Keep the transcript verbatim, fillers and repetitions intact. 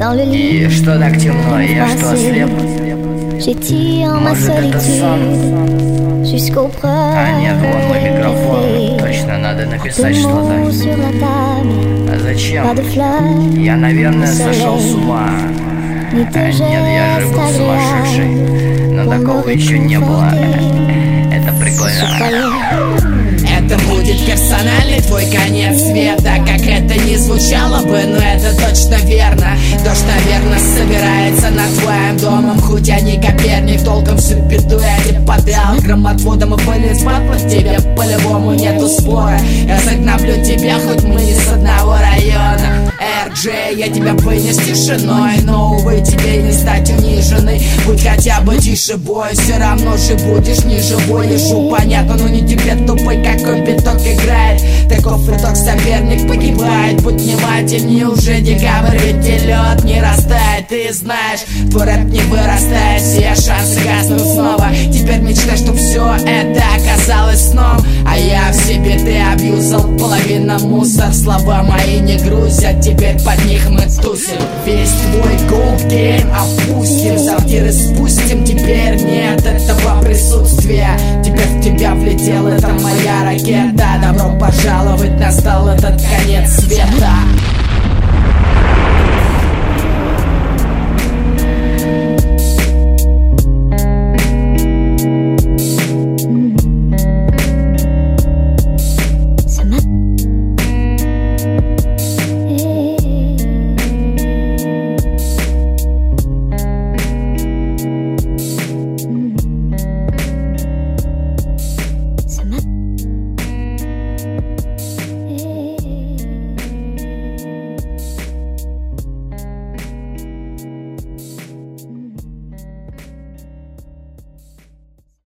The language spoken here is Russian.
И что так темно, и я что, ослеп? Может, это сон? А нет, вон мой микрофон. Точно, надо написать что-то. А зачем? Я, наверное, сошел с ума. А нет, я же был сумасшедший. Но такого еще не было. Это прикольно. Это будет персональный твой конец света. Как это ни звучало бы, но это точно верно. Дождь, наверное, собирается над твоим домом. Хоть я не Коперник, толком всю беду я не подал громотводом и пыль спатлать тебе по-любому нету спора. Я загноблю тебя, хоть мы не с одного района. эр джей, я тебя вынес тишиной, но, увы, тебе не стать униженной. Будь хотя бы тише, бой, все равно же будешь ниже. Лежу, понятно, но не тебе тупой, какой биток играет. Таков итог, соперник погибает. Будь внимательнее, уже декабрь, ведь и лед не растает. Ты знаешь, твой рэп не вырастает, все шансы гаснут снова. Теперь мечтай, чтоб все это оказалось сном. А я в себе ты абьюзал, половина мусор. Слова мои не грузят, теперь под них мы тусим. Весь твой gold game опустим, сортиры спустим. Теперь нет этого присутствия. Теперь в тебя влетела эта моя ракета. Добро пожаловать, настал этот конец света.